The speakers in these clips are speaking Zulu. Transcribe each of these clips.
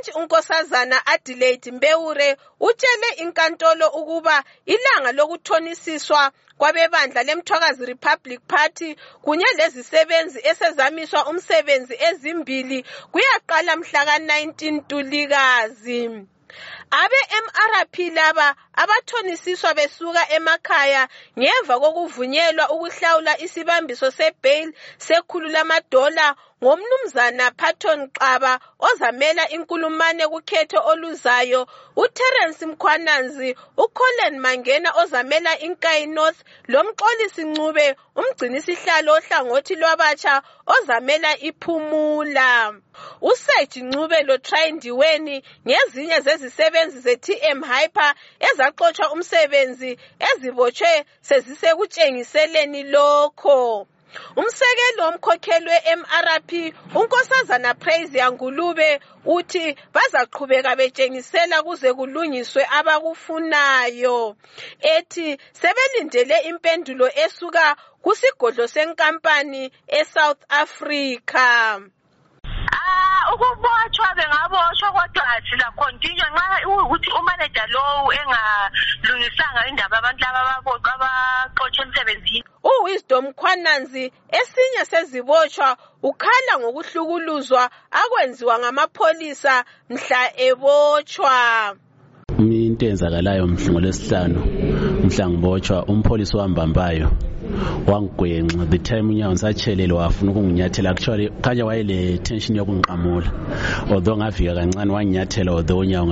Ujudge unkosazana Adelaide Mbeure utshele inkantolo ukuba ilanga lokuthonisiswa kwabebandla leMthwakazi Republic Party kunye lezisebenzi esezamiswa umsebenzi ezimbili kuyaqala mhla ka-19 Ntulikazi. Abe-MRP laba abathonisiswa besuka emakhaya ngemva kokuvunyelwa ukuhlawula isibambiso sebail sekhulu lamadola ngomnumzana Patton Xaba ozamela inkulumane kukhetho oluzayo, uTerence Mkhwananzi, uColin Mangena ozamela iNkayi North, lomxolisi Ncube umgcinisihlalo ohlangothi lwabatsha ozamela iPhumula. uSage Ncube loTry Ndiweni ngezinye zezisebenzi zeTM Hyper ezaxotshwa umsebenzi ezibotshwe sezisekutshengiseleni lokho. Umsekelo womkhokheli we-MRP unkosazana Praise Yangulube uthi bazaqhubeka betshengisela kuze kulungiswe abakufunayo. Ethi sebelindele impendulo esuka kusigodlo senkampani eSouth Africa. Ukubotshwa bengabotshwa kodwa sila continue nxa ukuthi umanager lowu engalungisanga indaba abantu abaxotshwe emsebenzini. uWisdom Mkhwananzi esinye sezibotshwa ukhala ngokuhlukuluzwa akwenziwa ngamapholisa mhla ebotshwa. Into enzakalayo ngolesihlanu mhla ngibotshwa umpholisi wambambayo wangigwenxa the time unyawo ngisachelele wafuna ukunginyathela actually khanya wayele tension yokungiqamula although ngafika kancane wanginyathela although unyawo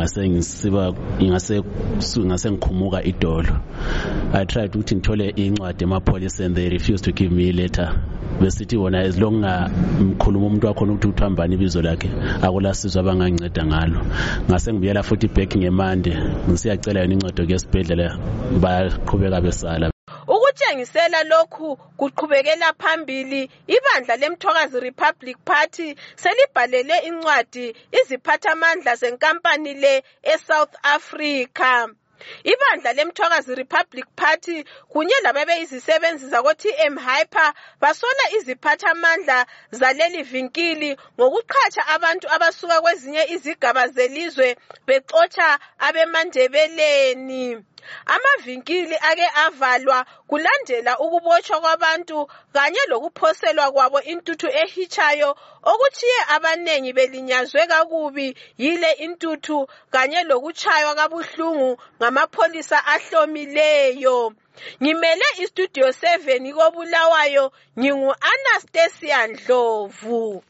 ngase ngikhumuka idolo. I tried ukuthi ngithole incwadi emapholisa and they refused to give me a letter. Besithi wona as long ngikhuluma umuntu wakho ukuthi uthambani ibizo lakhe akulasizwe abanganginceda ngalo. Ngase ngibuyela futhi back ngemande ngisiyacela yona incwadi yesibhedlela baqhubeka besala. Ukutshengisela lokhu kuqhubekela phambili, ibandla leMthwakazi Republic Party selibhalele incwadi iziphathamandla zenkampani le eSouth Africa. Ibandla leMthwakazi Republic Party kunye lababeyizisebenzi zakoTM Hyper basola iziphathamandla zaleli vinkili ngokuqhatsha abantu abasuka kwezinye izigaba zelizwe bexotsha abemandebeleni. Amavinkili ake avalwa kulandela ukubotshwa kwabantu kanye lokuphoselwa kwabo intuthu ehitshayo okuchiye abanengi belinyazwe kakubi yile intuthu kanye lokutshaywa kabuhlungu ngamapholisa ahlomileyo. Ngimele iStudio 7 koBulawayo, ngingu Anastasia Ndlovu.